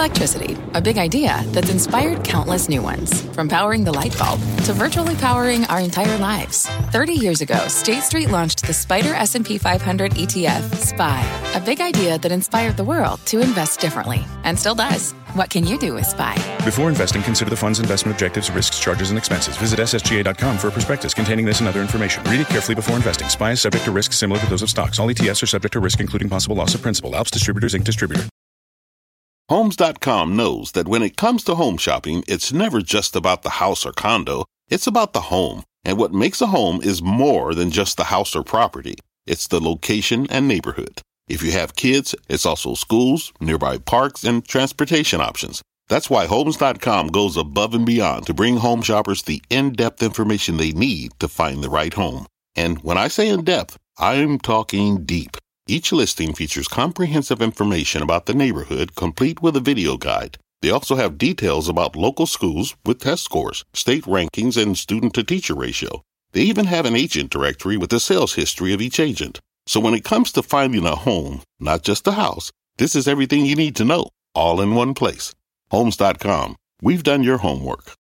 Electricity, a big idea that's inspired countless new ones. From powering the light bulb to virtually powering our entire lives. 30 years ago, State Street launched the SPDR S&P 500 ETF, SPY. A big idea that inspired the world to invest differently. And still does. What can you do with SPY? Before investing, consider the fund's investment objectives, risks, charges, and expenses. Visit ssga.com for a prospectus containing this and other information. Read it carefully before investing. SPY is subject to risks similar to those of stocks. All ETFs are subject to risk, including possible loss of principal. Alps Distributors, Inc. distributor. Homes.com knows that when it comes to home shopping, it's never just about the house or condo. It's about the home. And what makes a home is more than just the house or property. It's the location and neighborhood. If you have kids, it's also schools, nearby parks, and transportation options. That's why Homes.com goes above and beyond to bring home shoppers the in-depth information they need to find the right home. And when I say in-depth, I'm talking deep. Each listing features comprehensive information about the neighborhood, complete with a video guide. They also have details about local schools with test scores, state rankings, and student-to-teacher ratio. They even have an agent directory with the sales history of each agent. So when it comes to finding a home, not just a house, this is everything you need to know, all in one place. Homes.com. We've done your homework.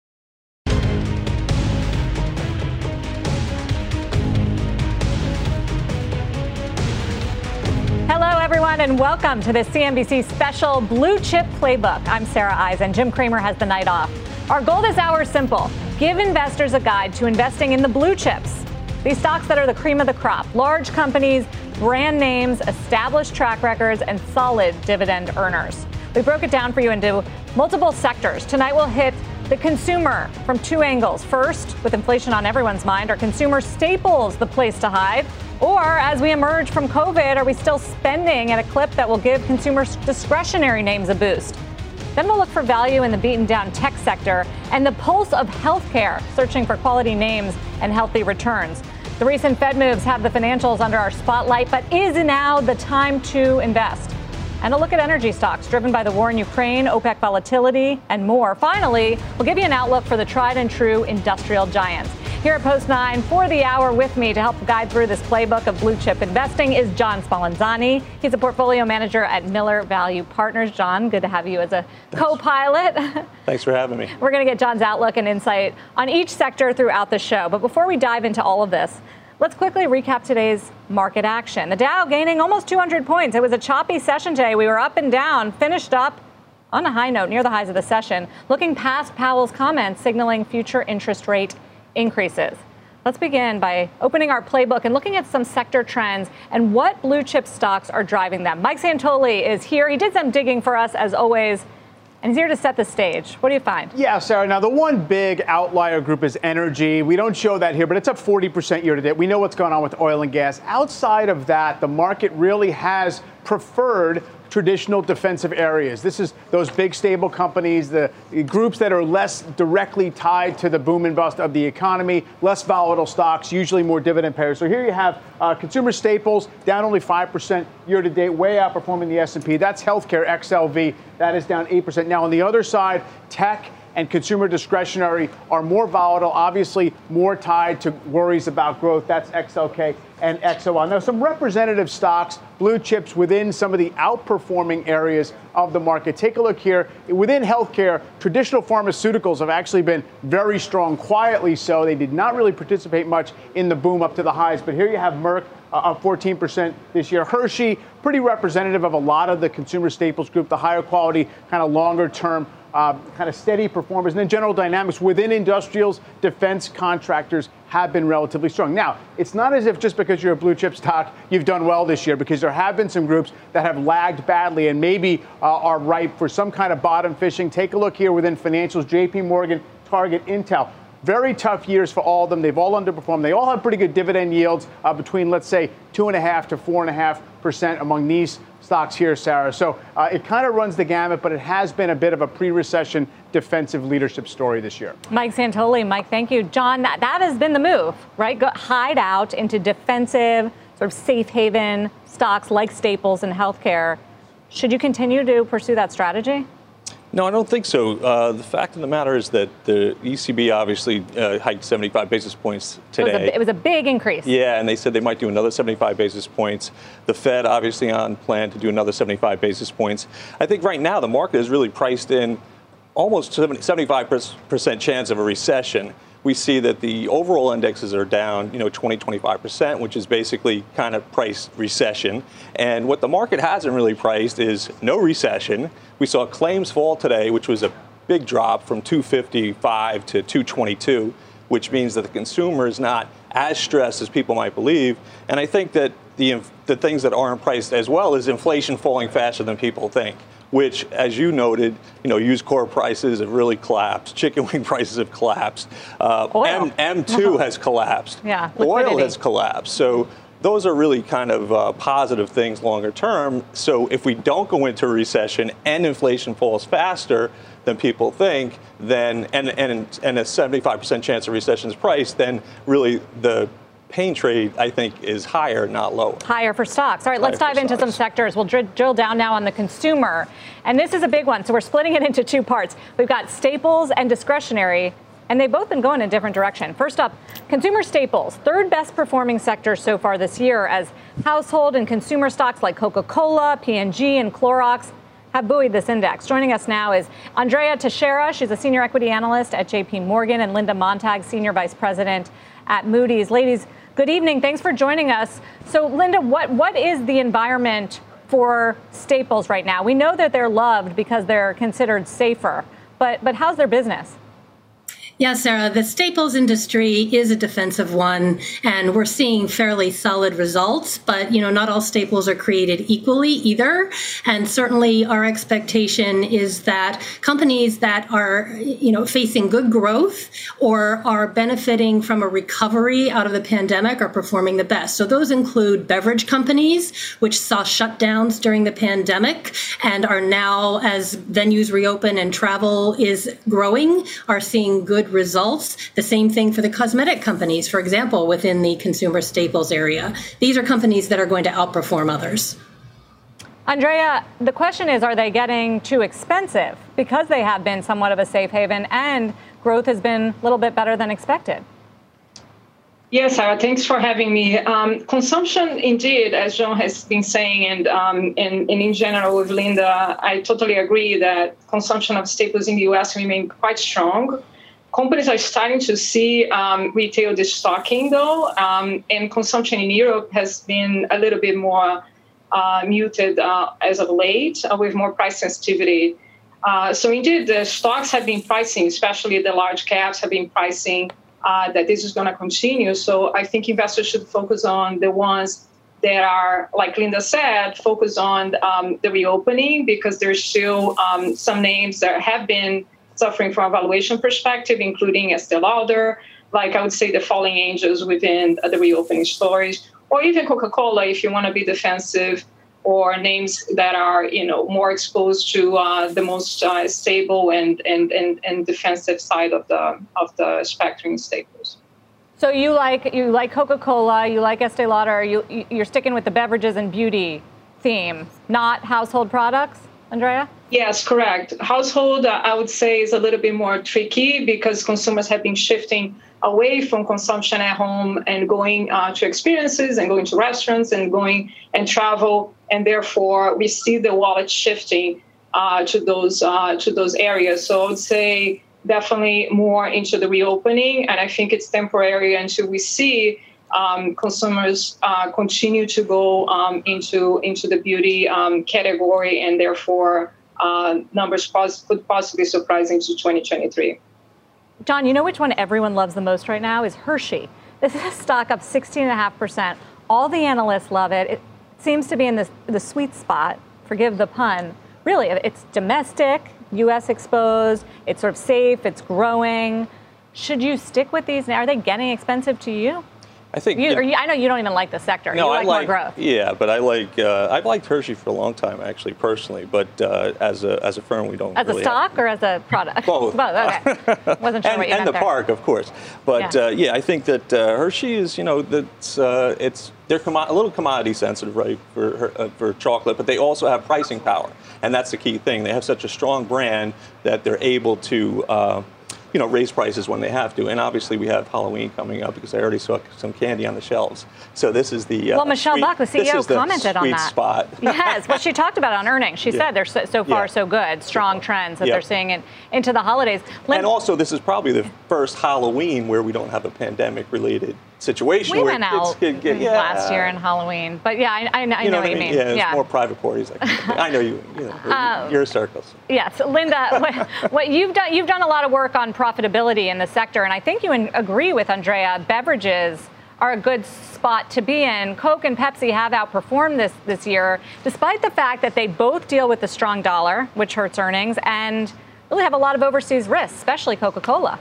Hello, everyone, and welcome to the CNBC special Blue Chip Playbook. I'm Sarah Eisen. Jim Cramer has the night off. Our goal this hour is simple. Give investors a guide to investing in the blue chips. These stocks that are the cream of the crop. Large companies, brand names, established track records, and solid dividend earners. We broke it down for you into multiple sectors. Tonight we'll hit the consumer from two angles. First, with inflation on everyone's mind, are consumer staples the place to hide? Or as we emerge from COVID, are we still spending at a clip that will give consumer discretionary names a boost? Then we'll look for value in the beaten down tech sector and the pulse of healthcare, searching for quality names and healthy returns. The recent Fed moves have the financials under our spotlight, but is now the time to invest? And a look at energy stocks driven by the war in Ukraine, OPEC volatility, and more. Finally, we'll give you an outlook for the tried and true industrial giants. Here at Post 9 for the hour with me to help guide through this playbook of blue chip investing is John Spallanzani. He's a portfolio manager at Miller Value Partners. John, good to have you as a co-pilot. Thanks for having me. We're going to get John's outlook and insight on each sector throughout the show. But before we dive into all of this, let's quickly recap today's market action. The Dow gaining almost 200 points. It was a choppy session today. We were up and down, finished up on a high note near the highs of the session, looking past Powell's comments signaling future interest rate increases. Let's begin by opening our playbook and looking at some sector trends and what blue chip stocks are driving them. Mike Santoli is here. He did some digging for us, as always, and he's here to set the stage. What do you find? Yeah, Sarah. Now, the one big outlier group is energy. We don't show that here, but it's up 40% year to date. We know what's going on with oil and gas. Outside of that, the market really has preferred traditional defensive areas. This is those big stable companies, the groups that are less directly tied to the boom and bust of the economy, less volatile stocks, usually more dividend payers. So here you have consumer staples down only 5% year to date, way outperforming the S&P. That's healthcare, XLV. That is down 8%. Now on the other side, tech and consumer discretionary are more volatile, obviously more tied to worries about growth. That's XLK and XOL. Now, some representative stocks, blue chips within some of the outperforming areas of the market. Take a look here. Within healthcare, traditional pharmaceuticals have actually been very strong, quietly so. They did not really participate much in the boom up to the highs. But here you have Merck, up 14% this year. Hershey, pretty representative of a lot of the consumer staples group, the higher quality, kind of longer term, kind of steady performers. And then General Dynamics within industrials, defense contractors have been relatively strong. Now, it's not as if just because you're a blue chip stock, you've done well this year, because there have been some groups that have lagged badly and maybe are ripe for some kind of bottom fishing. Take a look here within financials, JP Morgan, Target, Intel. Very tough years for all of them. They've all underperformed. They all have pretty good dividend yields between, let's say, 2.5% to 4.5% among these stocks here, Sarah. So it kind of runs the gamut, but it has been a bit of a pre-recession defensive leadership story this year. Mike Santoli, Mike, thank you. John, that has been the move, right? Hide out into defensive, sort of safe haven stocks like staples and healthcare. Should you continue to pursue that strategy? No, I don't think so. The fact of the matter is that the ECB obviously hiked 75 basis points today. It was a big increase. Yeah, and they said they might do another 75 basis points. The Fed obviously on plan to do another 75 basis points. I think right now the market is really priced in almost 75% chance of a recession. We see that the overall indexes are down, 20-25%, which is basically kind of priced recession. And what the market hasn't really priced is no recession. We saw claims fall today, which was a big drop from 255 to 222, which means that the consumer is not as stressed as people might believe. And I think that the things that aren't priced as well is inflation falling faster than people think, which, as you noted, used core prices have really collapsed. Chicken wing prices have collapsed. M2 has collapsed. Yeah, oil has collapsed. So those are really kind of positive things longer term. So if we don't go into a recession and inflation falls faster than people think, then and a 75% chance of recession is priced, then really the pain trade, I think, is higher, not lower. Higher for stocks. All right, let's dive into some sectors. We'll drill down now on the consumer. And this is a big one. So we're splitting it into two parts. We've got staples and discretionary, and they've both been going in a different direction. First up, consumer staples, third best performing sector so far this year, as household and consumer stocks like Coca-Cola, P&G, and Clorox have buoyed this index. Joining us now is Andrea Teixeira. She's a senior equity analyst at JP Morgan, and Linda Montag, senior vice president at Moody's. Ladies, good evening. Thanks for joining us. So, Linda, what is the environment for staples right now? We know that they're loved because they're considered safer, but how's their business? Yeah, Sarah, the staples industry is a defensive one, and we're seeing fairly solid results. But, not all staples are created equally either. And certainly our expectation is that companies that are, facing good growth or are benefiting from a recovery out of the pandemic are performing the best. So those include beverage companies, which saw shutdowns during the pandemic and are now, as venues reopen and travel is growing, are seeing good results. The same thing for the cosmetic companies, for example, within the consumer staples area. These are companies that are going to outperform others. Andrea, the question is, are they getting too expensive because they have been somewhat of a safe haven and growth has been a little bit better than expected? Yes, Sarah, thanks for having me. Consumption, indeed, as John has been saying, and in general with Linda, I totally agree that consumption of staples in the U.S. remain quite strong. Companies are starting to see retail destocking, though, and consumption in Europe has been a little bit more muted as of late, with more price sensitivity. So indeed, the stocks have been pricing, especially the large caps have been pricing that this is going to continue. So I think investors should focus on the ones that are, like Linda said, focus on the reopening, because there's still some names that have been suffering from a valuation perspective, including Estée Lauder, like I would say the falling angels within the reopening stories, or even Coca-Cola if you want to be defensive, or names that are more exposed to the most stable and defensive side of the spectrum staples. So you like Coca-Cola, you like Estée Lauder, you're sticking with the beverages and beauty theme, not household products, Andrea? Yes, correct. Household, I would say, is a little bit more tricky because consumers have been shifting away from consumption at home and going to experiences and going to restaurants and going and travel. And therefore, we see the wallet shifting to those areas. So I would say definitely more into the reopening. And I think it's temporary until we see consumers continue to go into the beauty category, and therefore numbers could possibly surprise into 2023. John, you know which one everyone loves the most right now is Hershey. This is a stock up 16.5%. All the analysts love it. It seems to be in the sweet spot, forgive the pun. Really, it's domestic, U.S. exposed, it's sort of safe, it's growing. Should you stick with these now? Are they getting expensive to you? I think I know you don't even like the sector. No, you like more growth. Yeah, but I've liked Hershey for a long time, actually, personally. But as a firm, we don't. As a stock or as a product? Both. Both. Okay. Wasn't sure what you meant and the there. park, of course. But I think that Hershey is, they're a little commodity sensitive, right, for chocolate, but they also have pricing power, and that's the key thing. They have such a strong brand that they're able to. Raise prices when they have to. And obviously we have Halloween coming up because I already saw some candy on the shelves. So this is the Michelle Buck, the CEO, commented on that. Spot. Yes, what she talked about on earnings. She said they're so far so good, strong trends that they're seeing into the holidays. And also this is probably the first Halloween where we don't have a pandemic-related situation. We went out last year in Halloween, but I know what you mean. Yeah, it's more private parties. I know your circles. Yes, Linda, what you've done a lot of work on profitability in the sector, and I think you agree with Andrea. Beverages are a good spot to be in. Coke and Pepsi have outperformed this year, despite the fact that they both deal with the strong dollar, which hurts earnings, and really have a lot of overseas risks, especially Coca-Cola.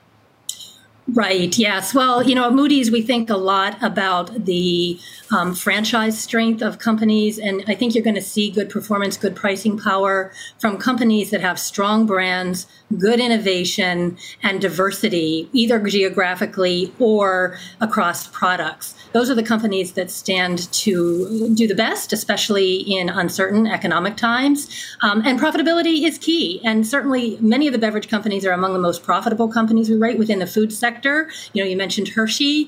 Right. Yes. Well, at Moody's, we think a lot about the franchise strength of companies. And I think you're going to see good performance, good pricing power from companies that have strong brands, good innovation, and diversity, either geographically or across products. Those are the companies that stand to do the best, especially in uncertain economic times. And profitability is key. And certainly many of the beverage companies are among the most profitable companies we rate within the food sector. You mentioned Hershey,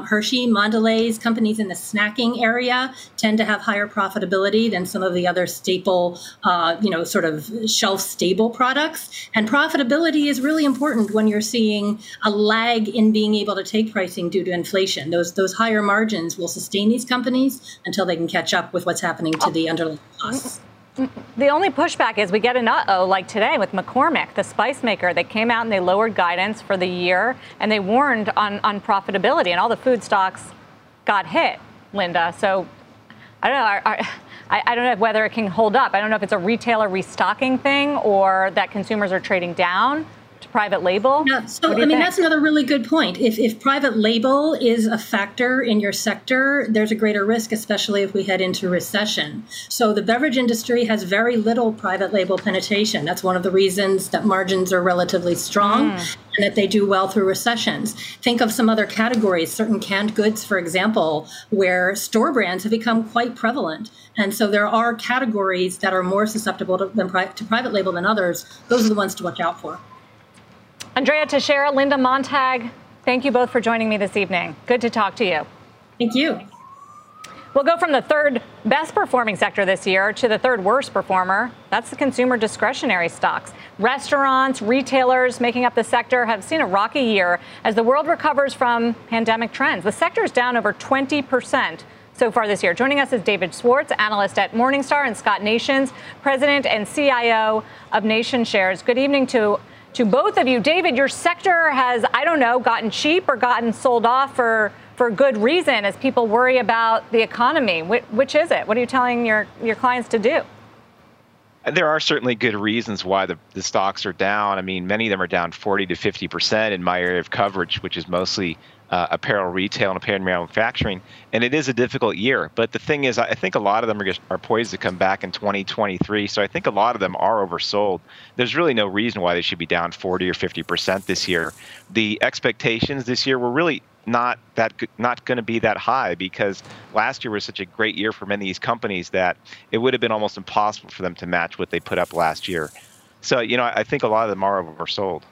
Mondelez, companies in the snacking area tend to have higher profitability than some of the other staple, sort of shelf-stable products. And profitability is really important when you're seeing a lag in being able to take pricing due to inflation. Those higher margins will sustain these companies until they can catch up with what's happening to the underlying costs. The only pushback is we get an like today with McCormick, the spice maker. They came out and they lowered guidance for the year, and they warned on profitability, and all the food stocks got hit, Linda. So I don't know. I don't know whether it can hold up. I don't know if it's a retailer restocking thing or that consumers are trading down to private label. Yeah, so that's another really good point. If private label is a factor in your sector, there's a greater risk, especially if we head into recession. So the beverage industry has very little private label penetration. That's one of the reasons that margins are relatively strong and that they do well through recessions. Think of some other categories, certain canned goods, for example, where store brands have become quite prevalent. And so there are categories that are more susceptible to private label than others. Those are the ones to watch out for. Andrea Teixeira, Linda Montag, thank you both for joining me this evening. Good to talk to you. Thank you. We'll go from the third best performing sector this year to the third worst performer. That's the consumer discretionary stocks. Restaurants, retailers making up the sector have seen a rocky year as the world recovers from pandemic trends. The sector is down over 20% so far this year. Joining us is David Schwartz, analyst at Morningstar, and Scott Nations, president and CIO of Nation Shares. Good evening to both of you. David, your sector has, gotten cheap or gotten sold off for good reason as people worry about the economy. Which is it? What are you telling your clients to do? There are certainly good reasons why the stocks are down. I mean, many of them are down 40 to 50% in my area of coverage, which is mostly apparel retail and apparel manufacturing. And it is a difficult year. But the thing is, I think a lot of them are poised to come back in 2023. So I think a lot of them are oversold. There's really no reason why they should be down 40 or 50% this year. The expectations this year were really not going to be that high because last year was such a great year for many of these companies that it would have been almost impossible for them to match what they put up last year. So, I think a lot of them are oversold.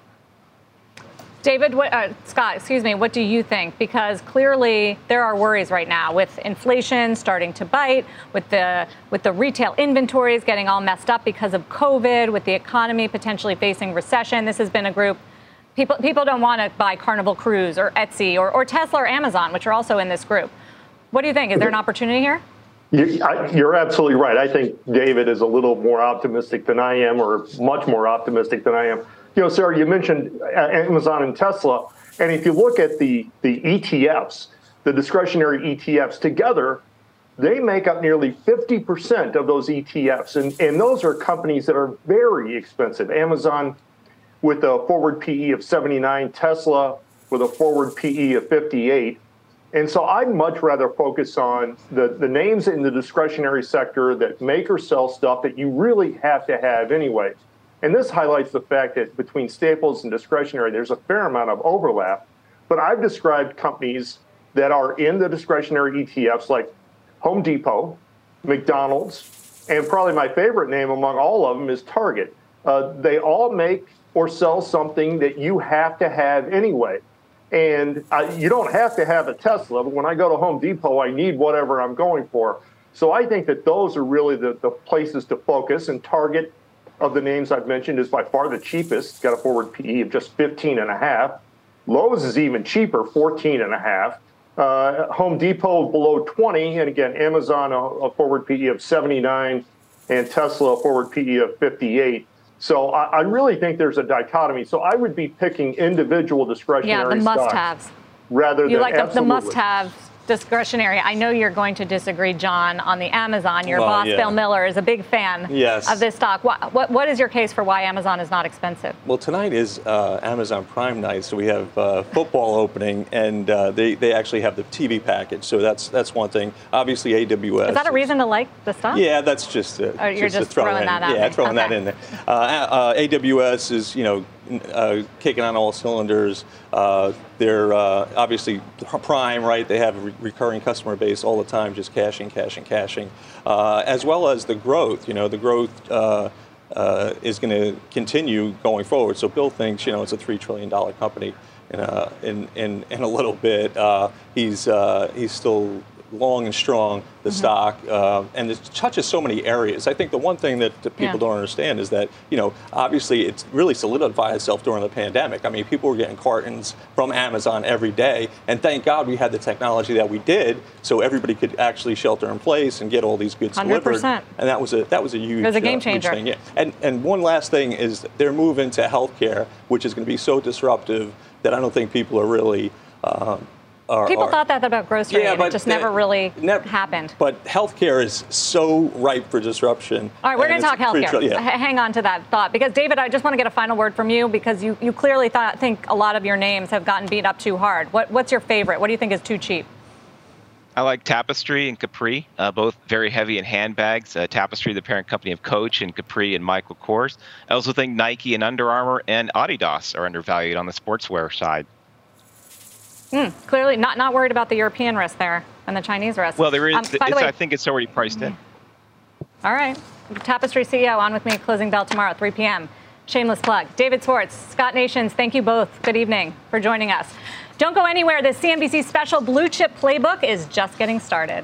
David, Scott, what do you think? Because clearly there are worries right now with inflation starting to bite, with the retail inventories getting all messed up because of COVID, with the economy potentially facing recession. This has been a group. People don't want to buy Carnival Cruise or Etsy or Tesla or Amazon, which are also in this group. What do you think? Is there an opportunity here? You're absolutely right. I think David is a little more optimistic than I am, or much more optimistic than I am. Sarah, you mentioned Amazon and Tesla, and if you look at the ETFs, the discretionary ETFs together, they make up nearly 50% of those ETFs, and those are companies that are very expensive. Amazon with a forward PE of 79, Tesla with a forward PE of 58. And so I'd much rather focus on the names in the discretionary sector that make or sell stuff that you really have to have anyway. And this highlights the fact that between staples and discretionary, there's a fair amount of overlap. But I've described companies that are in the discretionary ETFs like Home Depot, McDonald's, and probably my favorite name among all of them is Target. They all make or sell something that you have to have anyway. And you don't have to have a Tesla, but when I go to Home Depot, I need whatever I'm going for. So I think that those are really the places to focus. And Target, of the names I've mentioned, is by far the cheapest. It's got a forward PE of just 15.5. Lowe's is even cheaper, 14.5. Home Depot below 20. And again, Amazon, a forward PE of 79, and Tesla, a forward PE of 58. So I really think there's a dichotomy. So I would be picking individual discretionary the stocks must-haves. Rather than you like the must-haves discretionary. I know you're going to disagree, John, on the Amazon. Your boss, Bill Miller, is a big fan of this stock. What is your case for why Amazon is not expensive? Well, tonight is Amazon Prime night, so we have football opening, and they actually have the TV package. So that's one thing. Obviously, AWS. Is that a reason to like the stock? Yeah, that's just you're just throwing that out. Yeah, throwing that in there. AWS is, kicking on all cylinders. They're obviously Prime, right? They have a recurring customer base all the time, just cashing, as well as the growth. The growth is going to continue going forward. So Bill thinks, it's a $3 trillion company in a little bit. He's still long and strong, the stock, and it touches so many areas. I think the one thing that people don't understand is that, obviously it's really solidified itself during the pandemic. I mean, people were getting cartons from Amazon every day, and thank God we had the technology that we did, so everybody could actually shelter in place and get all these goods 100%. delivered. And that was a huge, it was a game changer. Thing. Yeah. And one last thing is their move into healthcare, which is going to be so disruptive that I don't think people are really. People thought that about grocery, and it just never really happened. But healthcare is so ripe for disruption. All right, we're going to talk healthcare. Hang on to that thought. Because, David, I just want to get a final word from you, because you clearly think a lot of your names have gotten beat up too hard. What's your favorite? What do you think is too cheap? I like Tapestry and Capri, both very heavy in handbags. Tapestry, the parent company of Coach, and Capri and Michael Kors. I also think Nike and Under Armour and Adidas are undervalued on the sportswear side. Clearly not worried about the European risk there and the Chinese risk. Well, there is. I think it's already priced in. All right. Tapestry CEO on with me at Closing Bell tomorrow, 3 p.m. Shameless plug. David Schwartz, Scott Nations, thank you both. Good evening for joining us. Don't go anywhere. The CNBC special Blue Chip Playbook is just getting started.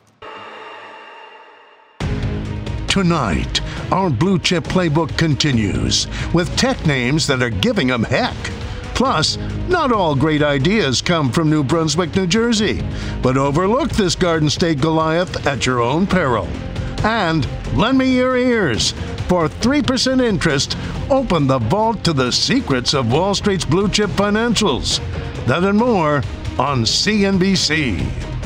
Tonight, our Blue Chip Playbook continues with tech names that are giving them heck. Plus, not all great ideas come from New Brunswick, New Jersey, but overlook this Garden State Goliath at your own peril. And lend me your ears. For 3% interest, open the vault to the secrets of Wall Street's blue chip financials. That and more on CNBC.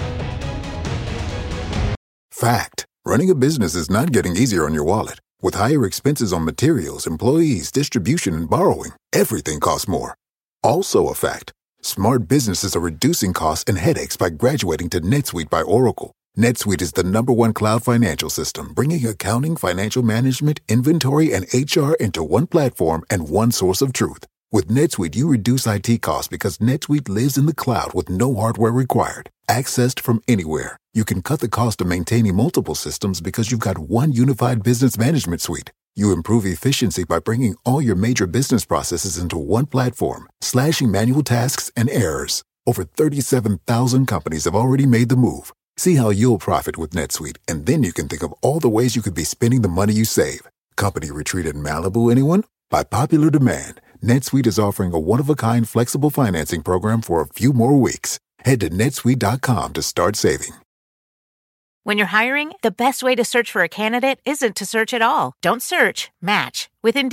Fact. Running a business is not getting easier on your wallet. With higher expenses on materials, employees, distribution, and borrowing, everything costs more. Also a fact, smart businesses are reducing costs and headaches by graduating to NetSuite by Oracle. NetSuite is the #1 cloud financial system, bringing accounting, financial management, inventory, and HR into one platform and one source of truth. With NetSuite, you reduce IT costs because NetSuite lives in the cloud with no hardware required. Accessed from anywhere, you can cut the cost of maintaining multiple systems because you've got one unified business management suite. You improve efficiency by bringing all your major business processes into one platform, slashing manual tasks and errors. Over 37,000 companies have already made the move. See how you'll profit with NetSuite, and then you can think of all the ways you could be spending the money you save. Company retreat in Malibu, anyone? By popular demand, NetSuite is offering a one-of-a-kind flexible financing program for a few more weeks. Head to netsuite.com to start saving. When you're hiring, the best way to search for a candidate isn't to search at all. Don't search, match with Indeed.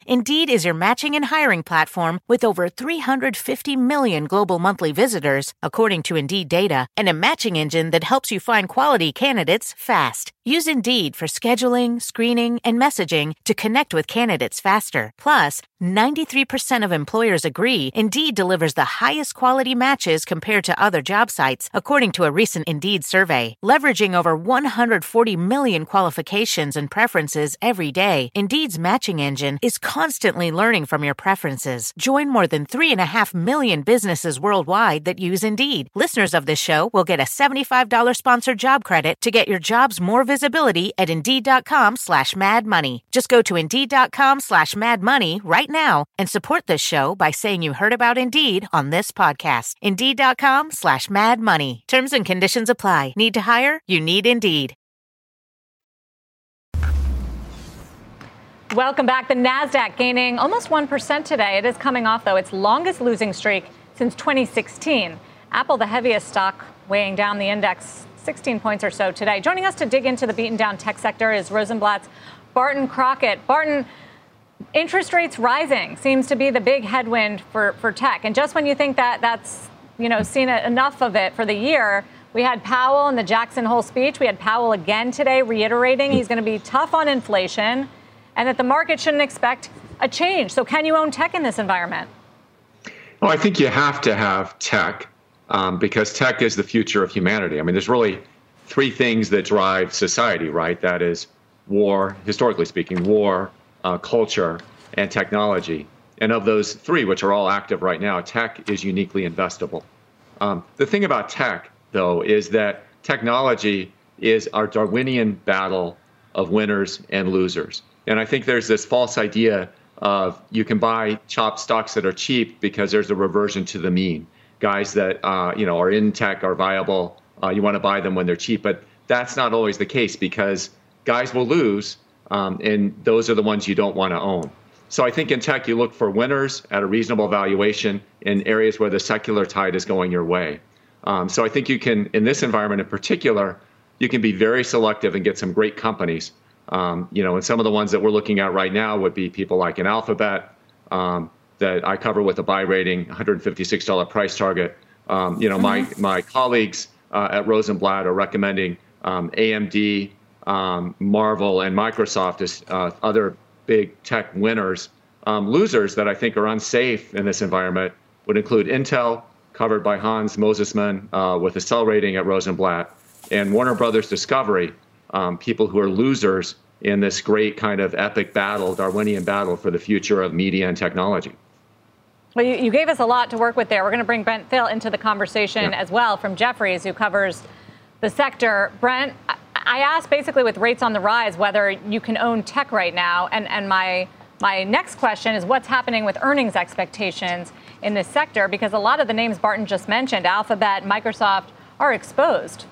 Indeed is your matching and hiring platform with over 350 million global monthly visitors, according to Indeed data, and a matching engine that helps you find quality candidates fast. Use Indeed for scheduling, screening, and messaging to connect with candidates faster. Plus, 93% of employers agree Indeed delivers the highest quality matches compared to other job sites, according to a recent Indeed survey. Leveraging over 140 million qualifications and preferences every day, Indeed's matching engine is constantly learning from your preferences. Join more than 3.5 million businesses worldwide that use Indeed. Listeners of this show will get a $75 sponsored job credit to get your jobs more visibility at Indeed.com/madmoney. Just go to Indeed.com/madmoney right now and support this show by saying you heard about Indeed on this podcast. Indeed.com/madmoney. Terms and conditions apply. Need to hire? You need Indeed. Welcome back. The NASDAQ gaining almost 1% today. It is coming off, though, its longest losing streak since 2016. Apple, the heaviest stock, weighing down the index 16 points or so today. Joining us to dig into the beaten down tech sector is Rosenblatt's Barton Crockett. Barton, interest rates rising seems to be the big headwind for tech. And just when you think that that's, seen enough of it for the year, we had Powell in the Jackson Hole speech. We had Powell again today reiterating he's going to be tough on inflation and that the market shouldn't expect a change. So can you own tech in this environment? Well, I think you have to have tech because tech is the future of humanity. I mean, there's really three things that drive society, right? That is war, historically speaking, war, culture, and technology. And of those three, which are all active right now, tech is uniquely investable. The thing about tech, though, is that technology is our Darwinian battle of winners and losers. And I think there's this false idea of you can buy stocks that are cheap because there's a reversion to the mean. Guys that are in tech are viable. You want to buy them when they're cheap, but that's not always the case because guys will lose, and those are the ones you don't want to own. So I think in tech you look for winners at a reasonable valuation in areas where the secular tide is going your way. So I think you can, in this environment in particular, you can be very selective and get some great companies. And some of the ones that we're looking at right now would be people like an Alphabet that I cover with a buy rating, $156 price target. My colleagues at Rosenblatt are recommending AMD, Marvel, and Microsoft as other big tech winners. Losers that I think are unsafe in this environment would include Intel, covered by Hans Mosesmann with a sell rating at Rosenblatt, and Warner Brothers Discovery, people who are losers in this great kind of epic battle, Darwinian battle for the future of media and technology. Well, you gave us a lot to work with there. We're going to bring Brent Thill into the conversation as well from Jefferies, who covers the sector. Brent, I asked basically with rates on the rise whether you can own tech right now. And my next question is what's happening with earnings expectations in this sector? Because a lot of the names Barton just mentioned, Alphabet, Microsoft, are exposed.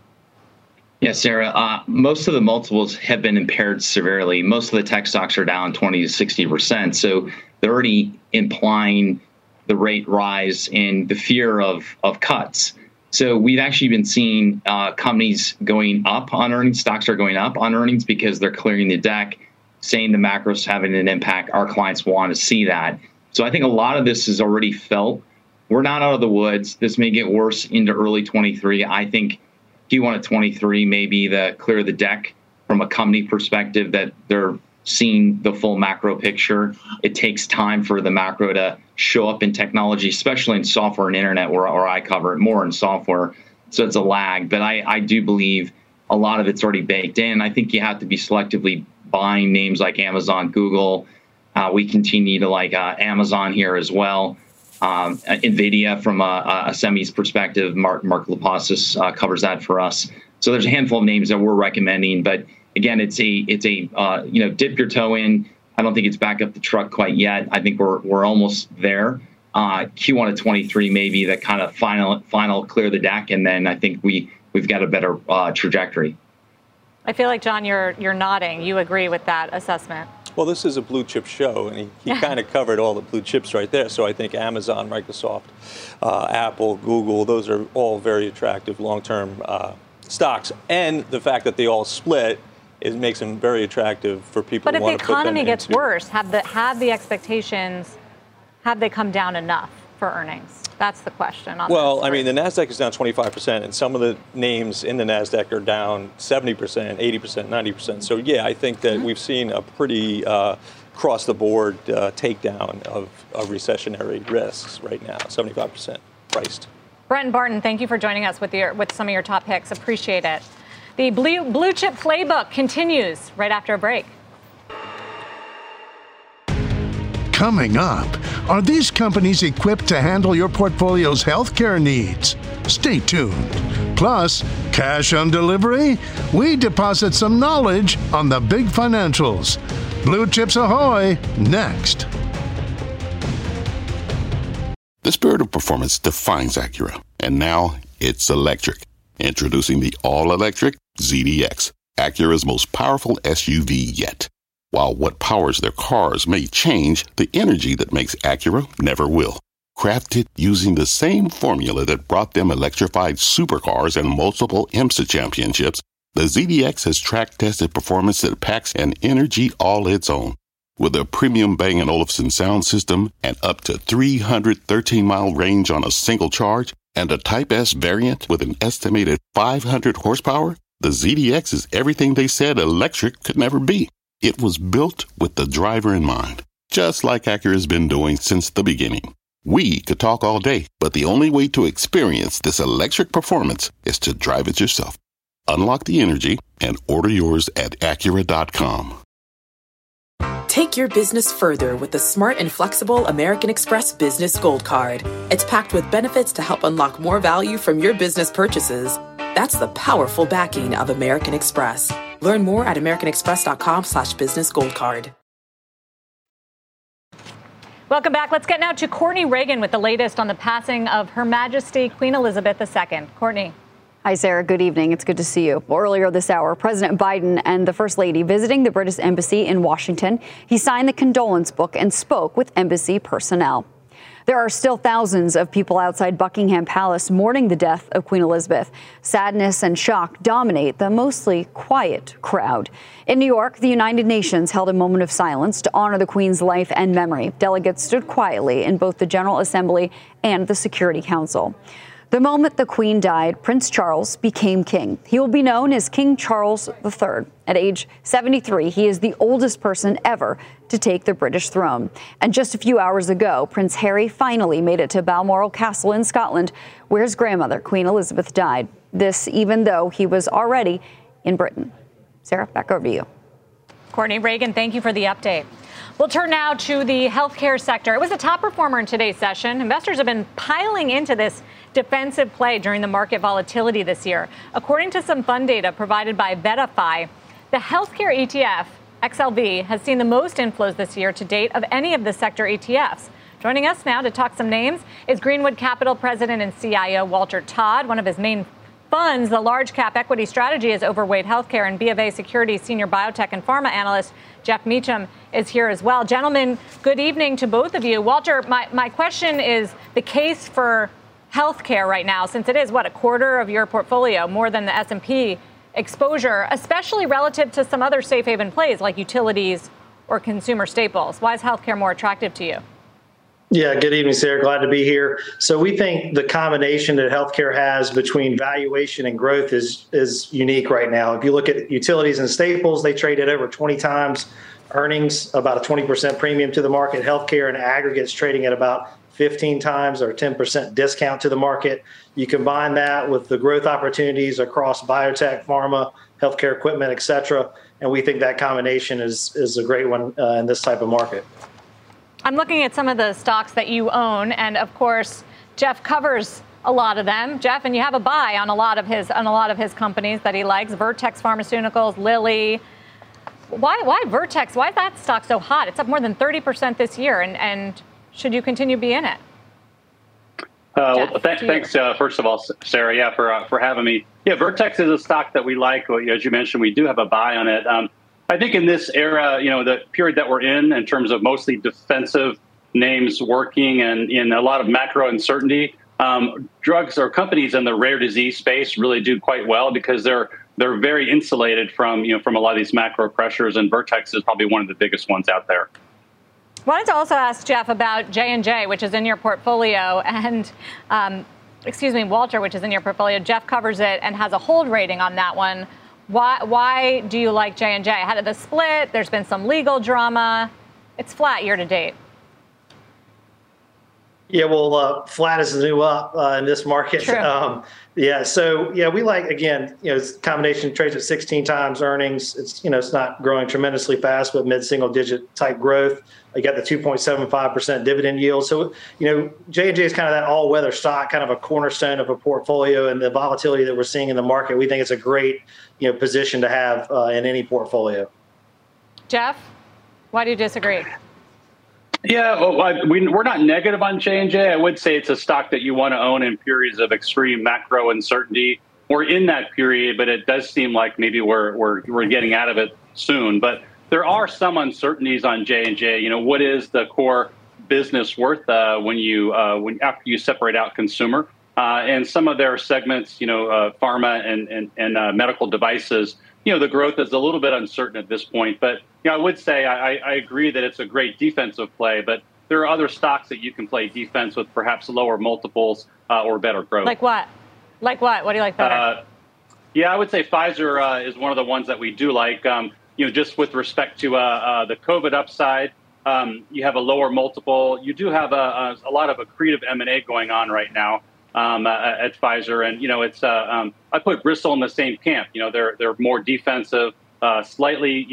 Yes, Sarah. Most of the multiples have been impaired severely. Most of the tech stocks are down 20 to 60%. So they're already implying the rate rise and the fear of cuts. So we've actually been seeing companies going up on earnings. Stocks are going up on earnings because they're clearing the deck, saying the macro's having an impact. Our clients want to see that. So I think a lot of this is already felt. We're not out of the woods. This may get worse into early 23. I think Q1 of 23 may be the clear the deck from a company perspective that they're seeing the full macro picture. It takes time for the macro to show up in technology, especially in software and internet, where I cover it more in software. So it's a lag. But I do believe a lot of it's already baked in. I think you have to be selectively buying names like Amazon, Google. We continue to like Amazon here as well. NVIDIA from a semis perspective, Mark Lepasis covers that for us. So there's a handful of names that we're recommending, but again, it's a dip your toe in. I don't think it's back up the truck quite yet. I think we're almost there. Q1 of 23 may be the kind of final clear the deck, and then I think we've got a better trajectory. I feel like, John, you're nodding. You agree with that assessment? Well, this is a blue chip show, and he kind of covered all the blue chips right there. So I think Amazon, Microsoft, Apple, Google, those are all very attractive long-term stocks. And the fact that they all split it makes them very attractive for people to want to put them into. But if the economy gets worse, have the expectations, have they come down enough for earnings? That's the question. Well, I mean, the NASDAQ is down 25%, and some of the names in the NASDAQ are down 70%, 80%, 90%. So, yeah, I think that we've seen a pretty across-the-board takedown of recessionary risks right now, 75% priced. Brent Barton, thank you for joining us with some of your top picks. Appreciate it. The Blue Chip Playbook continues right after a break. Coming up, are these companies equipped to handle your portfolio's healthcare needs? Stay tuned. Plus, cash on delivery? We deposit some knowledge on the big financials. Blue Chips Ahoy, next. The spirit of performance defines Acura, and now it's electric. Introducing the all-electric ZDX, Acura's most powerful SUV yet. While what powers their cars may change, the energy that makes Acura never will. Crafted using the same formula that brought them electrified supercars and multiple IMSA championships, the ZDX has track-tested performance that packs an energy all its own. With a premium Bang & Olufsen sound system and up to 313-mile range on a single charge, and a Type S variant with an estimated 500 horsepower, the ZDX is everything they said electric could never be. It was built with the driver in mind, just like Acura's been doing since the beginning. We could talk all day, but the only way to experience this electric performance is to drive it yourself. Unlock the energy and order yours at Acura.com. Take your business further with the smart and flexible American Express Business Gold Card. It's packed with benefits to help unlock more value from your business purchases. That's the powerful backing of American Express. Learn more at americanexpress.com/businessgoldcard. Welcome back. Let's get now to Courtney Reagan with the latest on the passing of Her Majesty Queen Elizabeth II. Courtney. Hi, Sarah. Good evening. It's good to see you. Earlier this hour, President Biden and the First Lady visiting the British Embassy in Washington. He signed the condolence book and spoke with embassy personnel. There are still thousands of people outside Buckingham Palace mourning the death of Queen Elizabeth. Sadness and shock dominate the mostly quiet crowd. In New York, the United Nations held a moment of silence to honor the Queen's life and memory. Delegates stood quietly in both the General Assembly and the Security Council. The moment the Queen died, Prince Charles became king. He will be known as King Charles III. At age 73, he is the oldest person ever to take the British throne. And just a few hours ago, Prince Harry finally made it to Balmoral Castle in Scotland, where his grandmother, Queen Elizabeth, died. This even though he was already in Britain. Sarah, back over to you. Courtney Reagan, thank you for the update. We'll turn now to the healthcare sector. It was a top performer in today's session. Investors have been piling into this defensive play during the market volatility this year. According to some fund data provided by VettaFi, the healthcare ETF, XLV, has seen the most inflows this year to date of any of the sector ETFs. Joining us now to talk some names is Greenwood Capital President and CIO Walter Todd. One of his main funds, the large cap equity strategy, is overweight healthcare, and BofA Securities senior biotech and pharma analyst Jeff Meacham is here as well. Gentlemen, good evening to both of you. Walter, my question is the case for healthcare right now, since it is, a quarter of your portfolio, more than the S&P exposure, especially relative to some other safe haven plays like utilities or consumer staples. Why is healthcare more attractive to you? Yeah, good evening, Sarah. Glad to be here. So we think the combination that healthcare has between valuation and growth is unique right now. If you look at utilities and staples, they trade at over 20 times earnings, about a 20% premium to the market. Healthcare in aggregate is trading at about 15 times or 10% discount to the market. You combine that with the growth opportunities across biotech, pharma, healthcare equipment, et cetera, and we think that combination is a great one in this type of market. I'm looking at some of the stocks that you own, and of course, Jeff covers a lot of them. Jeff, and you have a buy on a lot of his companies that he likes: Vertex Pharmaceuticals, Lilly. Why Vertex? Why is that stock so hot? It's up more than 30% this year, and should you continue to be in it? Thanks. First of all, Sarah, for having me. Yeah, Vertex is a stock that we like. As you mentioned, we do have a buy on it. I think in this era, the period that we're in terms of mostly defensive names working and in a lot of macro uncertainty, drugs or companies in the rare disease space really do quite well because they're they're very insulated from a lot of these macro pressures, and Vertex is probably one of the biggest ones out there. Wanted to also ask Jeff about J&J, which is in your portfolio, and Walter, which is in your portfolio. Jeff covers it and has a hold rating on that one. Why do you like J&J? Ahead of the split, there's been some legal drama. It's flat year to date. Yeah, well, flat is the new up in this market. True. We like, again, it's a combination trades at 16 times earnings. It's not growing tremendously fast, but mid-single digit type growth. You got the 2.75% dividend yield. So, J&J is kind of that all-weather stock, kind of a cornerstone of a portfolio, and the volatility that we're seeing in the market, we think it's a great, position to have in any portfolio. Jeff, why do you disagree? Yeah, we're not negative on J&J. I would say it's a stock that you want to own in periods of extreme macro uncertainty. We're in that period, but it does seem like maybe we're getting out of it soon. But there are some uncertainties on J&J. What is the core business worth when after you separate out consumer and some of their segments, pharma and medical devices. The growth is a little bit uncertain at this point, but I would say I agree that it's a great defensive play, but there are other stocks that you can play defense with perhaps lower multiples or better growth. Like what? What do you like better? I would say Pfizer is one of the ones that we do like. Just with respect to the COVID upside, you have a lower multiple. You do have a lot of accretive M&A going on right now at Pfizer, and it's I put Bristol in the same camp. They're more defensive, slightly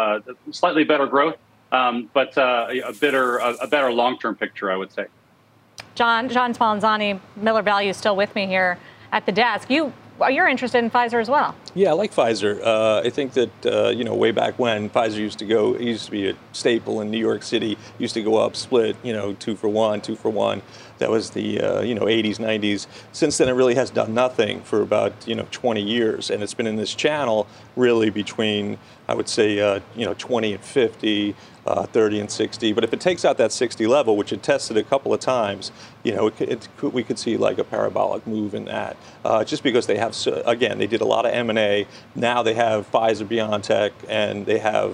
better growth, but a better long-term picture, I would say. John Spallanzani, Miller Value, is still with me here at the desk. You're interested in Pfizer as well. Yeah, I like Pfizer. I think that, way back when Pfizer used to be a staple in New York City, used to go up, split, 2 for 1. That was the, 80s, 90s. Since then, it really has done nothing for about, 20 years. And it's been in this channel really between, I would say, 20 and 50, 30 and 60. But if it takes out that 60 level, which it tested a couple of times, we could see like a parabolic move in that. Just because they have, they did a lot of M&A. Now they have Pfizer-BioNTech, and they have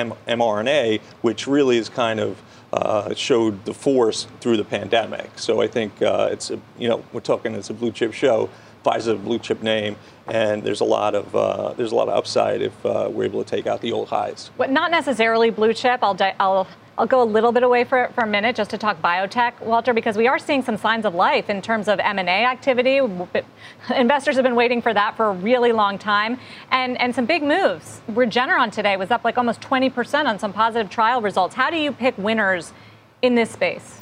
mRNA, which really is kind of showed the force through the pandemic. So I think it's a blue chip show. Pfizer's a blue chip name, and there's a lot of upside if we're able to take out the old highs. But not necessarily blue chip. I'll go a little bit away for a minute just to talk biotech, Walter, because we are seeing some signs of life in terms of M&A activity. Investors have been waiting for that for a really long time, and some big moves. Regeneron today was up like almost 20% on some positive trial results. How do you pick winners in this space?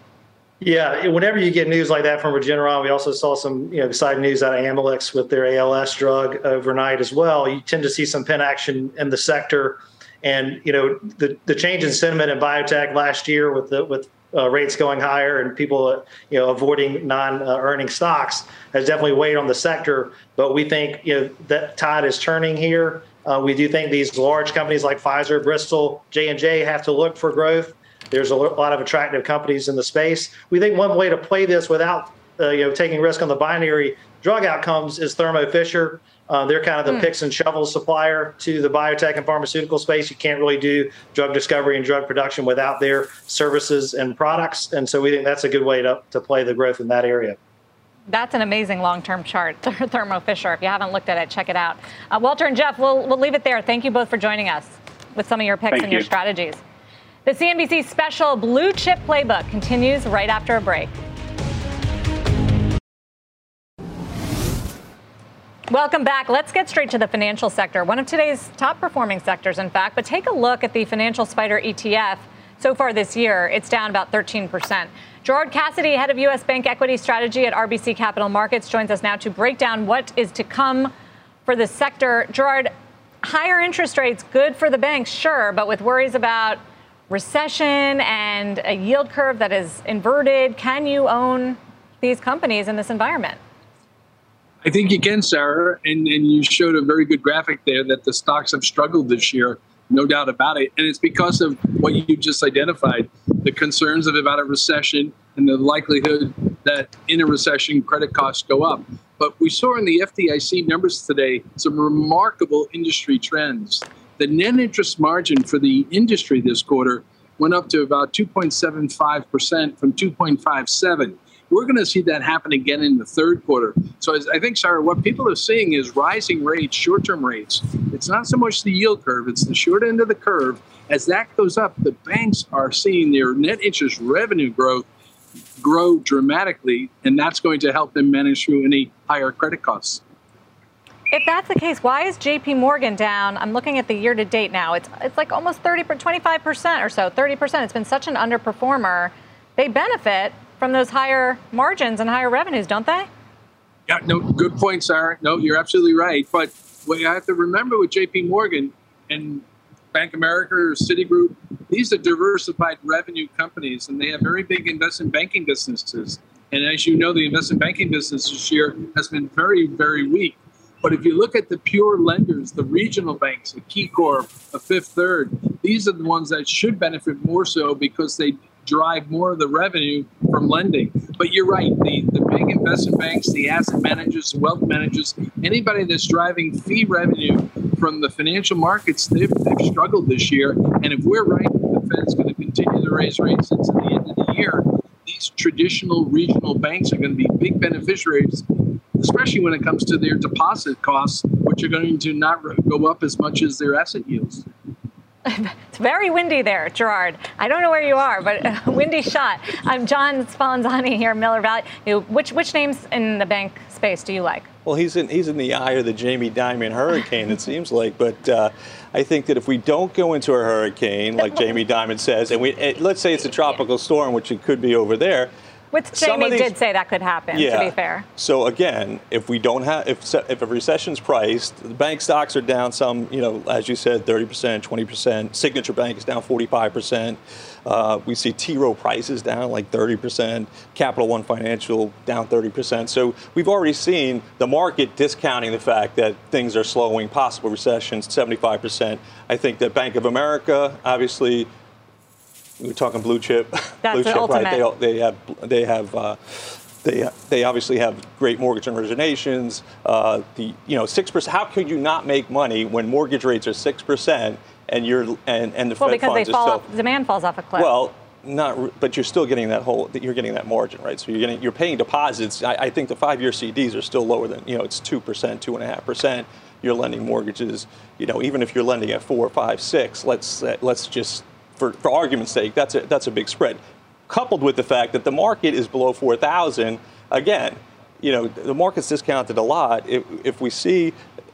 Yeah, whenever you get news like that from Regeneron, we also saw some exciting news out of Amylyx with their ALS drug overnight as well. You tend to see some pin action in the sector. And, the change in sentiment in biotech last year with rates going higher and people, avoiding non-earning stocks has definitely weighed on the sector. But we think, that tide is turning here. We do think these large companies like Pfizer, Bristol, J&J have to look for growth. There's a lot of attractive companies in the space. We think one way to play this without, taking risk on the binary drug outcomes is Thermo Fisher. They're kind of the picks and shovels supplier to the biotech and pharmaceutical space. You can't really do drug discovery and drug production without their services and products. And so we think that's a good way to play the growth in that area. That's an amazing long-term chart, Thermo Fisher. If you haven't looked at it, check it out. Walter and Jeff, we'll leave it there. Thank you both for joining us with some of your picks and your strategies. The CNBC special Blue Chip Playbook continues right after a break. Welcome back. Let's get straight to the financial sector, one of today's top performing sectors, in fact. But take a look at the Financial Spider ETF. So far this year, it's down about 13%. Gerard Cassidy, head of U.S. Bank Equity Strategy at RBC Capital Markets, joins us now to break down what is to come for the sector. Gerard, higher interest rates, good for the banks, sure, but with worries about recession and a yield curve that is inverted, can you own these companies in this environment? I think you can, Sarah, and you showed a very good graphic there that the stocks have struggled this year, no doubt about it. And it's because of what you just identified, the concerns about a recession and the likelihood that in a recession credit costs go up. But we saw in the FDIC numbers today some remarkable industry trends. The net interest margin for the industry this quarter went up to about 2.75% from 2.57%. We're going to see that happen again in the third quarter. So I think, Sarah, what people are seeing is rising rates, short-term rates. It's not so much the yield curve, it's the short end of the curve. As that goes up, the banks are seeing their net interest revenue growth grow dramatically, and that's going to help them manage through any higher credit costs. If that's the case, why is JP Morgan down? I'm looking at the year to date now. It's like almost 25% or so, 30%. It's been such an underperformer. They benefit from those higher margins and higher revenues, don't they? Yeah, no, good point, Sarah. No, you're absolutely right. But what you have to remember with JP Morgan and Bank of America or Citigroup, these are diversified revenue companies, and they have very big investment banking businesses. And as you know, the investment banking business this year has been very, very weak. But if you look at the pure lenders, the regional banks, a KeyCorp, a Fifth Third, these are the ones that should benefit more so because they drive more of the revenue from lending. But you're right, the big investment banks, the asset managers, wealth managers, anybody that's driving fee revenue from the financial markets, they've struggled this year. And if we're right, the Fed's going to continue to raise rates into the end of the year, these traditional regional banks are going to be big beneficiaries, especially when it comes to their deposit costs, which are going to not go up as much as their asset yields. It's very windy there, Gerard. I don't know where you are, but a windy shot. I'm John Spallanzani here, Miller Valley. Which names in the bank space do you like? Well, he's in the eye of the Jamie Dimon hurricane, it seems like. But I think that if we don't go into a hurricane, like Jamie Dimon says, and let's say it's a tropical storm, which it could be over there. Which Jamie did say that could happen, to be fair. So again, if we don't have, if a recession's priced, the bank stocks are down some, as you said, 30%, 20%. Signature Bank is down 45%. We see T. Rowe prices down like 30%. Capital One Financial down 30%. So we've already seen the market discounting the fact that things are slowing, possible recessions, 75%. I think that Bank of America, obviously, we're talking blue chip. That's blue chip, ultimate. Right? They obviously have great mortgage originations. 6%. How could you not make money when mortgage rates are 6% and the Fed funds are still demand falls off a cliff. Well, but you're still getting you're getting that margin, right? So you're paying deposits. I think the 5-year CDs are still lower than it's 2%, 2.5%. You're lending mortgages. Even if you're lending at 4, 5, 6, let's just. For argument's sake, that's a big spread. Coupled with the fact that the market is below 4,000, again, the market's discounted a lot. If we see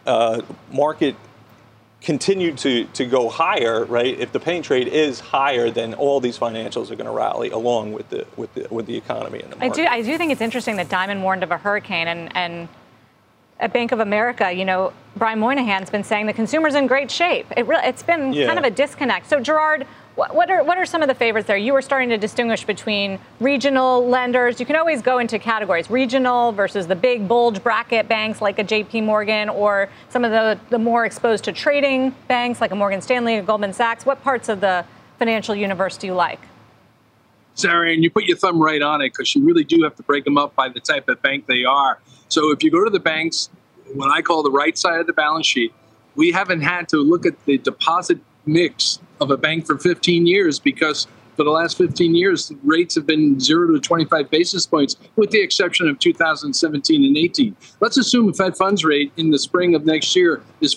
market continue to go higher, right? If the pain trade is higher, then all these financials are going to rally along with the economy and the market. I do think it's interesting that Dimon warned of a hurricane and. At Bank of America, Brian Moynihan's been saying the consumer's in great shape. It's been kind of a disconnect. So, Gerard, what are some of the favorites there? You were starting to distinguish between regional lenders. You can always go into categories, regional versus the big bulge bracket banks like a JP Morgan, or some of the more exposed to trading banks like a Morgan Stanley or Goldman Sachs. What parts of the financial universe do you like? Sarah, and you put your thumb right on it because you really do have to break them up by the type of bank they are. So if you go to the banks, what I call the right side of the balance sheet, we haven't had to look at the deposit mix of a bank for 15 years because for the last 15 years, rates have been 0 to 25 basis points, with the exception of 2017 and 18. Let's assume a Fed funds rate in the spring of next year is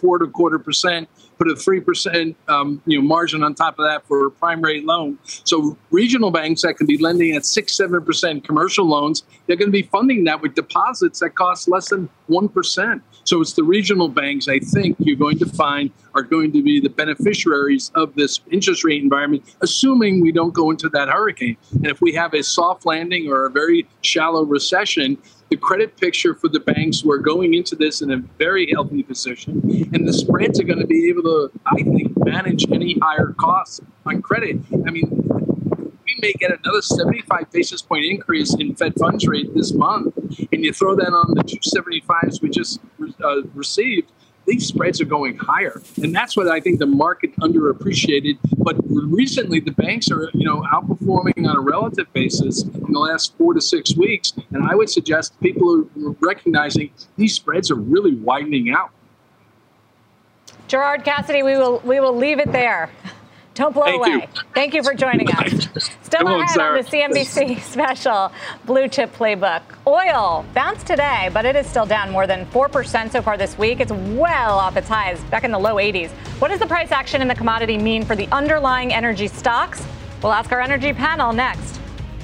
4.25%. Put a 3% margin on top of that for a prime rate loan. So regional banks that can be lending at 6-7% commercial loans, they're going to be funding that with deposits that cost less than 1%. So it's the regional banks, I think, you're going to find are going to be the beneficiaries of this interest rate environment, assuming we don't go into that hurricane. And if we have a soft landing or a very shallow recession, the credit picture for the banks, we're going into this in a very healthy position, and the spreads are going to be able to, I think, manage any higher costs on credit. I mean, we may get another 75 basis point increase in Fed funds rate this month, and you throw that on the 275s we just received, these spreads are going higher. And that's what I think the market underappreciated. But recently, the banks are, outperforming on a relative basis in the last 4 to 6 weeks. And I would suggest people are recognizing these spreads are really widening out. Gerard Cassidy, we will leave it there. Don't blow away. Thank you for joining us. Still ahead on the CNBC special Blue Chip Playbook. Oil bounced today, but it is still down more than 4% so far this week. It's well off its highs back in the low 80s. What does the price action in the commodity mean for the underlying energy stocks? We'll ask our energy panel next.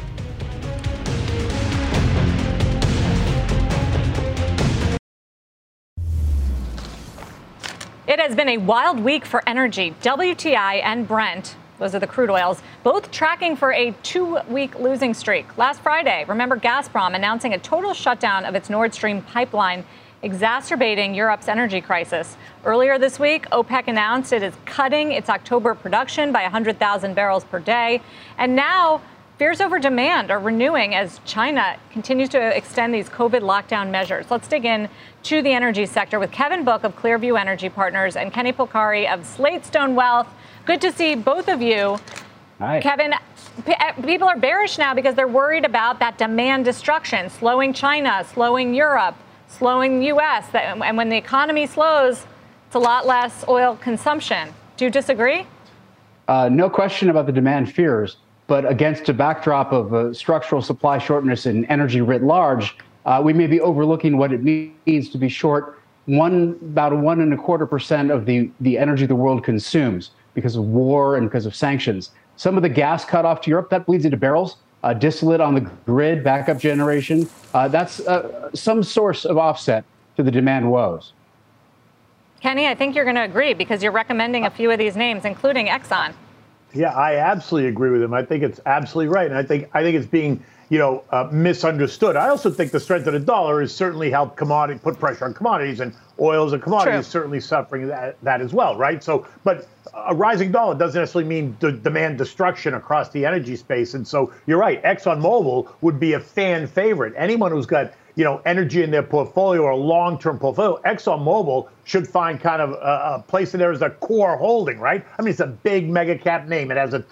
It has been a wild week for energy. WTI and Brent, those are the crude oils, both tracking for a 2-week losing streak. Last Friday, remember Gazprom announcing a total shutdown of its Nord Stream pipeline, exacerbating Europe's energy crisis. Earlier this week, OPEC announced it is cutting its October production by 100,000 barrels per day. And now fears over demand are renewing as China continues to extend these COVID lockdown measures. Let's dig in to the energy sector with Kevin Book of Clearview Energy Partners and Kenny Polcari of Slatestone Wealth. Good to see both of you. Hi. Kevin, people are bearish now because they're worried about that demand destruction, slowing China, slowing Europe, slowing the U.S. And when the economy slows, it's a lot less oil consumption. Do you disagree? No question about the demand fears. But against a backdrop of structural supply shortness in energy writ large, we may be overlooking what it means to be short about 1.25% of the energy the world consumes because of war and because of sanctions. Some of the gas cut off to Europe, that bleeds into barrels. Distillate on the grid, backup generation, that's some source of offset to the demand woes. Kenny, I think you're going to agree because you're recommending a few of these names, including Exxon. Yeah, I absolutely agree with him. I think it's absolutely right. And I think it's being, misunderstood. I also think the strength of the dollar has certainly helped put pressure on commodities, and oils and commodities certainly suffering that as well, right? So, but a rising dollar doesn't necessarily mean demand destruction across the energy space. And so you're right. ExxonMobil would be a fan favorite. Anyone who's got energy in their portfolio or a long-term portfolio, ExxonMobil should find kind of a place in there as a core holding, right? I mean, it's a big mega cap name. It has a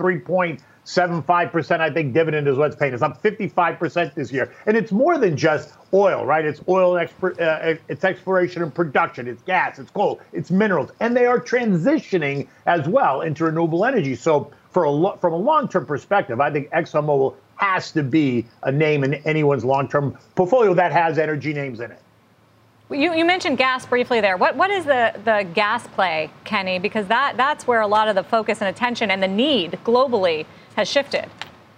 3.75%, I think, dividend is what it's paying. It's up 55% this year. And it's more than just oil, right? It's oil, it's exploration and production. It's gas, it's coal, it's minerals. And they are transitioning as well into renewable energy. So from a long-term perspective, I think ExxonMobil has to be a name in anyone's long-term portfolio that has energy names in it. You mentioned gas briefly there. What is the gas play, Kenny? Because that's where a lot of the focus and attention and the need globally has shifted.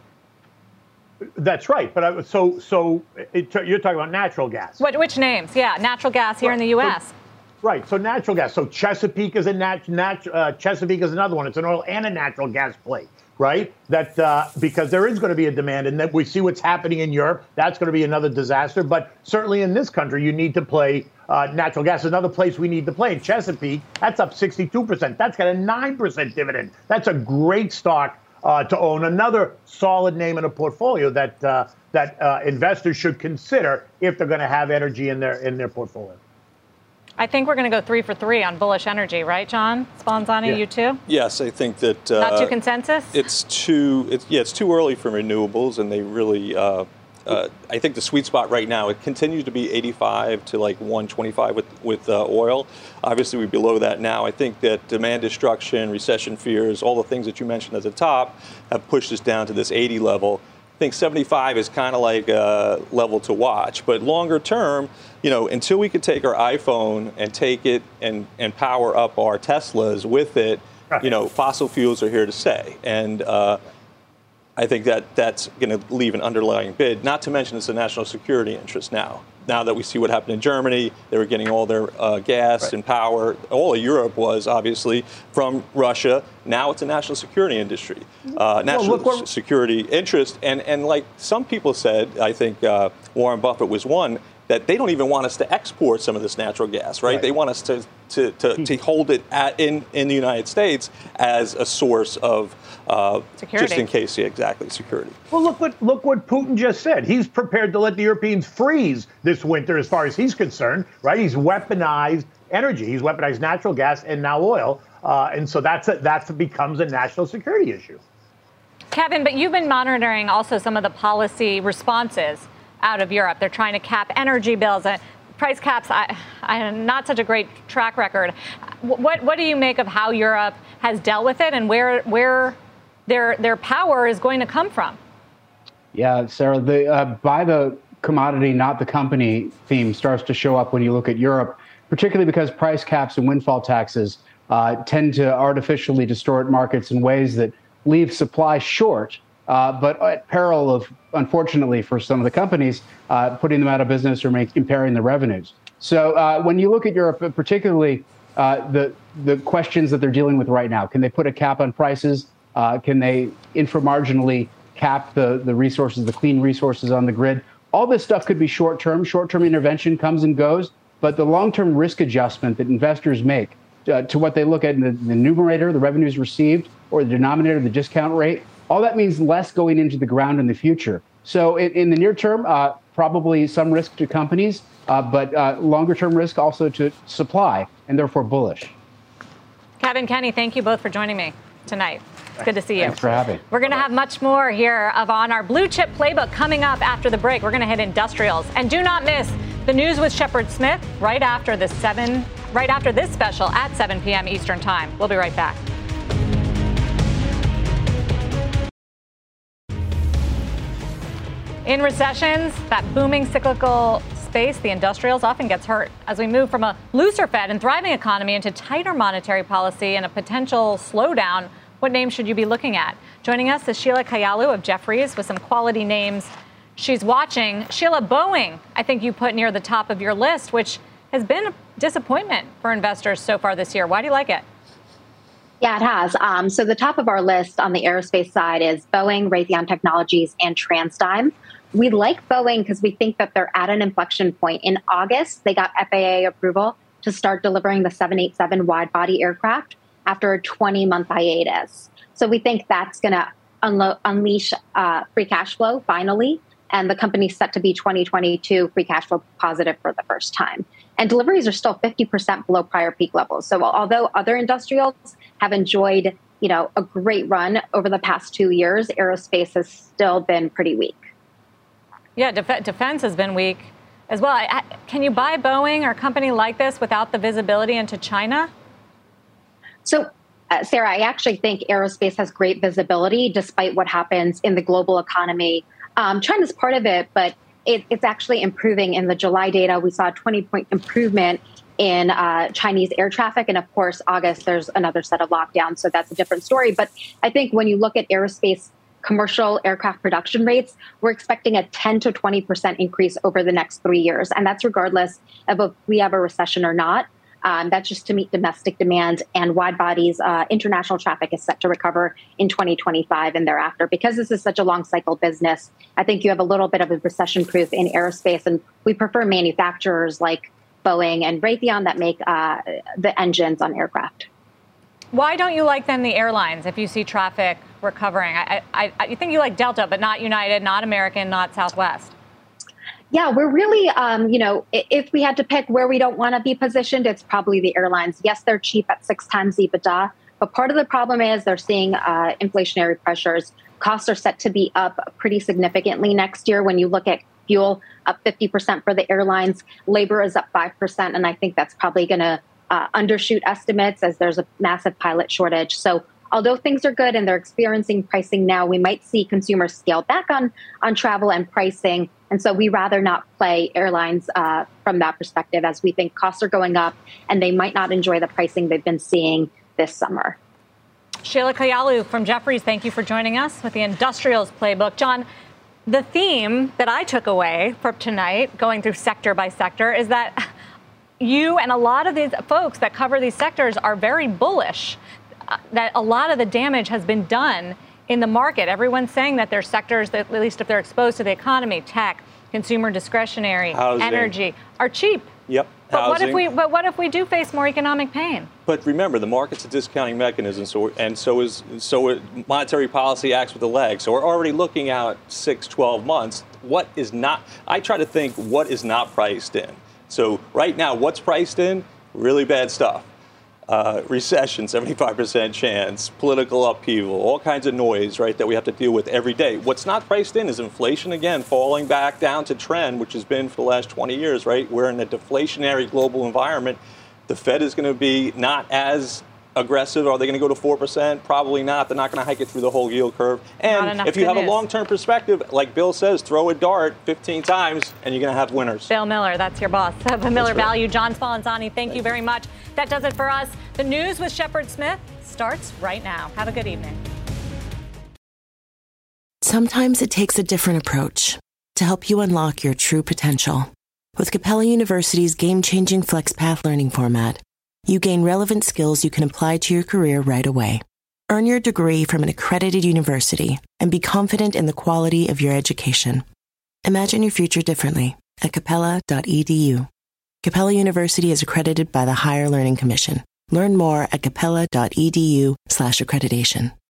That's right. But you're talking about natural gas. Which names? Yeah, natural gas here in the U.S. Right. So natural gas. So Chesapeake is Chesapeake is another one. It's an oil and a natural gas play. Right, that because there is going to be a demand, and that we see what's happening in Europe. That's going to be another disaster. But certainly in this country, you need to play natural gas. Another place we need to play in Chesapeake. That's up 62%. That's got a 9% dividend. That's a great stock to own. Another solid name in a portfolio that investors should consider if they're going to have energy in their portfolio. I think we're going to go 3 for 3 on bullish energy, right, John Spallanzani? You too? Yes, I think that not too consensus. It's too early for renewables, and they really. I think the sweet spot right now, it continues to be 85 to like 125 with oil. Obviously, we're below that now. I think that demand destruction, recession fears, all the things that you mentioned at the top have pushed us down to this 80 level. I think 75 is kind of like a level to watch. But longer term, until we could take our iPhone and take it and power up our Teslas with it, fossil fuels are here to stay. And I think that's going to leave an underlying bid, not to mention it's a national security interest now. Now that we see what happened in Germany, they were getting all their gas and power. All of Europe was, obviously, from Russia. Now it's a national security industry, national security interest. And like some people said, I think Warren Buffett was one, that they don't even want us to export some of this natural gas, right? They want us to hold it in the United States as a source of security. Just in case, security. Well, look what Putin just said. He's prepared to let the Europeans freeze this winter as far as he's concerned, right? He's weaponized energy. He's weaponized natural gas and now oil. And so that becomes a national security issue. Kevin, but you've been monitoring also some of the policy responses out of Europe. They're trying to cap energy bills. Price caps, I not such a great track record. What do you make of how Europe has dealt with it and where their power is going to come from? Yeah, Sarah, the buy the commodity, not the company theme starts to show up when you look at Europe, particularly because price caps and windfall taxes tend to artificially distort markets in ways that leave supply short, but at peril of, unfortunately, for some of the companies, putting them out of business or impairing the revenues. So when you look at Europe, particularly the questions that they're dealing with right now, can they put a cap on prices? Can they inframarginally cap the resources, the clean resources on the grid? All this stuff could be short-term. Short-term intervention comes and goes, but the long-term risk adjustment that investors make to what they look at in the numerator, the revenues received, or the denominator, the discount rate, all that means less going into the ground in the future. So in the near term, probably some risk to companies, but longer term risk also to supply, and therefore bullish. Kevin, Kenny, thank you both for joining me tonight. Good to see you. Thanks for having me. We're going to have much more here on our Blue Chip Playbook coming up after the break. We're going to hit industrials. And do not miss the news with Shepard Smith right after this special at 7 p.m. Eastern Time. We'll be right back. In recessions, that booming cyclical space, the industrials, often gets hurt. As we move from a looser Fed and thriving economy into tighter monetary policy and a potential slowdown, what names should you be looking at? Joining us is Sheila Kahyaoglu of Jefferies with some quality names she's watching. Sheila, Boeing, I think you put near the top of your list, which has been a disappointment for investors so far this year. Why do you like it? Yeah, it has. So the top of our list on the aerospace side is Boeing, Raytheon Technologies, and TransDigm. We like Boeing because we think that they're at an inflection point. In August, they got FAA approval to start delivering the 787 wide-body aircraft after a 20-month hiatus. So we think that's going to unleash free cash flow finally, and the company's set to be 2022 free cash flow positive for the first time. And deliveries are still 50% below prior peak levels. So although other industrials have enjoyed, a great run over the past 2 years, aerospace has still been pretty weak. Yeah, defense has been weak as well. Can you buy Boeing or a company like this without the visibility into China? So, Sarah, I actually think aerospace has great visibility despite what happens in the global economy. China's part of it, but it's actually improving. In the July data, we saw a 20-point improvement in Chinese air traffic. And of course, August, there's another set of lockdowns. So that's a different story. But I think when you look at aerospace commercial aircraft production rates, we're expecting a 10 to 20% increase over the next 3 years. And that's regardless of if we have a recession or not. That's just to meet domestic demand, and wide bodies. International traffic is set to recover in 2025 and thereafter. Because this is such a long cycle business, I think you have a little bit of a recession proof in aerospace. And we prefer manufacturers like Boeing and Raytheon that make the engines on aircraft. Why don't you like then the airlines if you see traffic recovering? I think you like Delta, but not United, not American, not Southwest. Yeah, we're really, if we had to pick where we don't want to be positioned, it's probably the airlines. Yes, they're cheap at 6 times EBITDA, but part of the problem is they're seeing inflationary pressures. Costs are set to be up pretty significantly next year. When you look at fuel, up 50% for the airlines, labor is up 5%, and I think that's probably going to undershoot estimates as there's a massive pilot shortage. So although things are good and they're experiencing pricing now, we might see consumers scale back on travel and pricing. And so we rather not play airlines from that perspective, as we think costs are going up and they might not enjoy the pricing they've been seeing this summer. Sheila Kahyaoglu from Jefferies, thank you for joining us with the Industrials Playbook. John, the theme that I took away from tonight, going through sector by sector, is that you and a lot of these folks that cover these sectors are very bullish, that a lot of the damage has been done in the market. Everyone's saying that their sectors, that at least if they're exposed to the economy, tech, consumer discretionary, housing, energy, are cheap. Yep. But what if we do face more economic pain? But remember, the market's a discounting mechanism, so monetary policy acts with a lag. So we're already looking out 6, 12 months. I try to think what is not priced in. So right now, what's priced in? really bad stuff. Recession, 75% chance, political upheaval, all kinds of noise, right, that we have to deal with every day. What's not priced in is inflation, again, falling back down to trend, which has been for the last 20 years, right? We're in a deflationary global environment. The Fed is going to be not as aggressive. Are they going to go to 4%? Probably not. They're not going to hike it through the whole yield curve. And if you have a long-term perspective, like Bill says, throw a dart 15 times and you're going to have winners. Bill Miller, that's your boss of Miller Value. John Spallanzani, thank you very much. That does it for us. The news with Shepard Smith starts right now. Have a good evening. Sometimes it takes a different approach to help you unlock your true potential. With Capella University's game-changing FlexPath learning format, you gain relevant skills you can apply to your career right away. Earn your degree from an accredited university and be confident in the quality of your education. Imagine your future differently at capella.edu. Capella University is accredited by the Higher Learning Commission. Learn more at capella.edu/accreditation.